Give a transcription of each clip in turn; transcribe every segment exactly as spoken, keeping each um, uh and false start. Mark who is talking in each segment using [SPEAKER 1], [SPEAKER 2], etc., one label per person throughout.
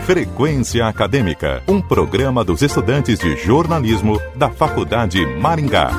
[SPEAKER 1] Frequência Acadêmica, um programa dos estudantes de jornalismo da Faculdade Maringá.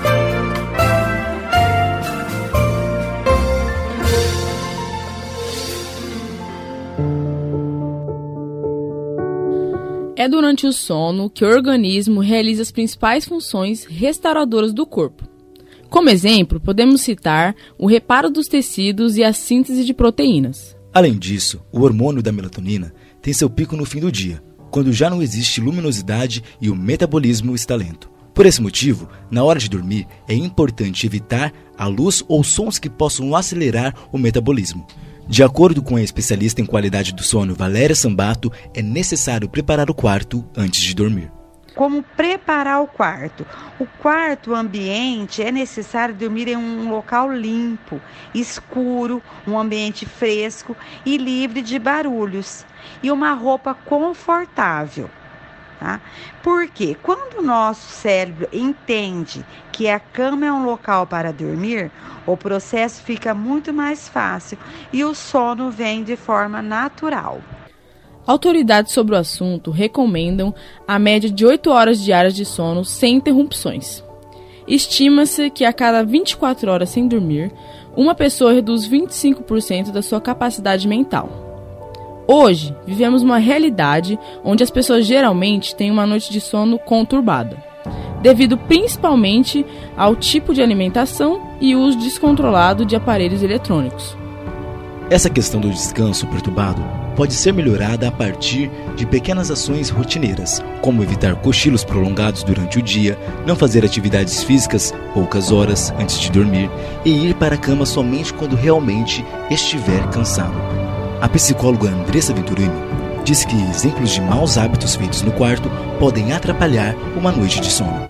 [SPEAKER 2] É durante o sono que o organismo realiza as principais funções restauradoras do corpo. Como exemplo, podemos citar o reparo dos tecidos e a síntese de proteínas.
[SPEAKER 3] Além disso, o hormônio da melatonina tem seu pico no fim do dia, quando já não existe luminosidade e o metabolismo está lento. Por esse motivo, na hora de dormir, é importante evitar a luz ou sons que possam acelerar o metabolismo. De acordo com a especialista em qualidade do sono Valéria Sambato, é necessário preparar o quarto antes de dormir.
[SPEAKER 4] Como preparar o quarto? O quarto, o ambiente, é necessário dormir em um local limpo, escuro, um ambiente fresco e livre de barulhos. E uma roupa confortável. Tá? Porque quando o nosso cérebro entende que a cama é um local para dormir, o processo fica muito mais fácil e o sono vem de forma natural.
[SPEAKER 2] Autoridades sobre o assunto recomendam a média de oito horas diárias de sono sem interrupções. Estima-se que a cada vinte e quatro horas sem dormir, uma pessoa reduz vinte e cinco por cento da sua capacidade mental. Hoje, vivemos uma realidade onde as pessoas geralmente têm uma noite de sono conturbada, devido principalmente ao tipo de alimentação e uso descontrolado de aparelhos eletrônicos.
[SPEAKER 3] Essa questão do descanso perturbado pode ser melhorada a partir de pequenas ações rotineiras, como evitar cochilos prolongados durante o dia, não fazer atividades físicas poucas horas antes de dormir e ir para a cama somente quando realmente estiver cansado. A psicóloga Andressa Venturini diz que exemplos de maus hábitos feitos no quarto podem atrapalhar uma noite de sono.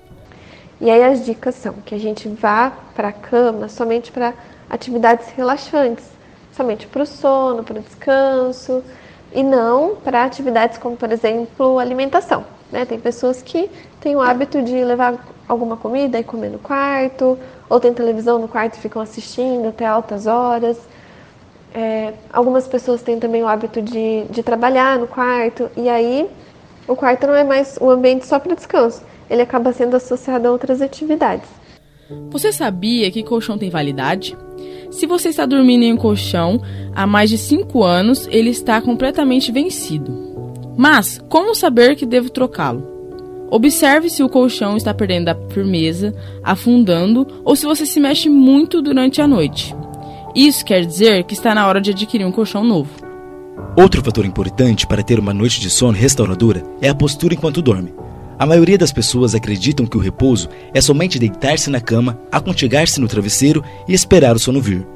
[SPEAKER 5] E aí as dicas são que a gente vá para a cama somente para atividades relaxantes, somente para o sono, para o descanso, e não para atividades como, por exemplo, alimentação. Né? Tem pessoas que têm o hábito de levar alguma comida e comer no quarto, ou tem televisão no quarto e ficam assistindo até altas horas. É, algumas pessoas têm também o hábito de, de trabalhar no quarto, e aí o quarto não é mais um ambiente só para descanso, ele acaba sendo associado a outras atividades.
[SPEAKER 2] Você sabia que colchão tem validade? Se você está dormindo em um colchão há mais de cinco anos, ele está completamente vencido. Mas, como saber que devo trocá-lo? Observe se o colchão está perdendo a firmeza, afundando, ou se você se mexe muito durante a noite. Isso quer dizer que está na hora de adquirir um colchão novo.
[SPEAKER 3] Outro fator importante para ter uma noite de sono restauradora é a postura enquanto dorme. A maioria das pessoas acreditam que o repouso é somente deitar-se na cama, aconchegar-se no travesseiro e esperar o sono vir.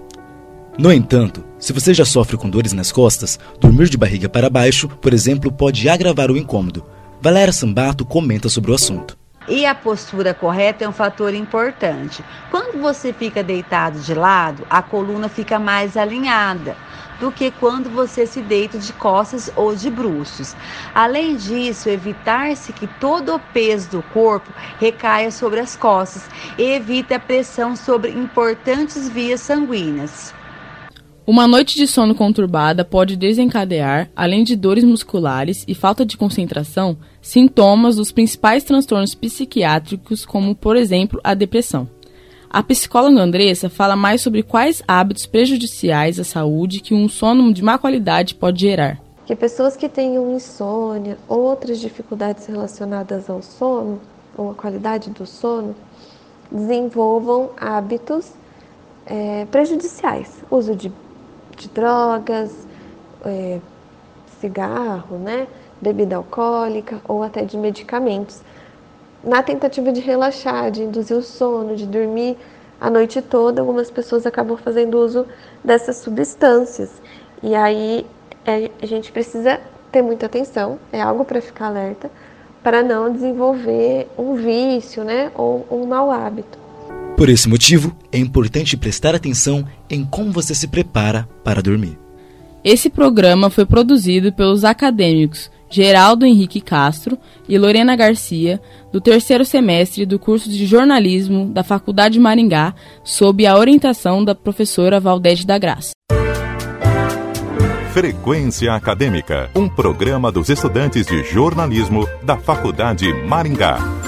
[SPEAKER 3] No entanto, se você já sofre com dores nas costas, dormir de barriga para baixo, por exemplo, pode agravar o incômodo. Valéria Sambato comenta sobre o assunto.
[SPEAKER 4] E a postura correta é um fator importante. Quando você fica deitado de lado, a coluna fica mais alinhada do que quando você se deita de costas ou de bruços. Além disso, evitar-se que todo o peso do corpo recaia sobre as costas e evita a pressão sobre importantes vias sanguíneas.
[SPEAKER 2] Uma noite de sono conturbada pode desencadear, além de dores musculares e falta de concentração, sintomas dos principais transtornos psiquiátricos, como, por exemplo, a depressão. A psicóloga Andressa fala mais sobre quais hábitos prejudiciais à saúde que um sono de má qualidade pode gerar.
[SPEAKER 5] Que pessoas que tenham insônia ou outras dificuldades relacionadas ao sono, ou à qualidade do sono, desenvolvam hábitos é, prejudiciais. Uso de de drogas, é, cigarro, né, bebida alcoólica ou até de medicamentos, na tentativa de relaxar, de induzir o sono, de dormir a noite toda. Algumas pessoas acabam fazendo uso dessas substâncias e aí é, a gente precisa ter muita atenção, é algo para ficar alerta, para não desenvolver um vício, né, ou um mau hábito.
[SPEAKER 3] Por esse motivo, é importante prestar atenção em como você se prepara para dormir.
[SPEAKER 2] Esse programa foi produzido pelos acadêmicos Geraldo Henrique Castro e Lorena Garcia, do terceiro semestre do curso de jornalismo da Faculdade Maringá, sob a orientação da professora Valdete da Graça.
[SPEAKER 1] Frequência Acadêmica, um programa dos estudantes de jornalismo da Faculdade Maringá.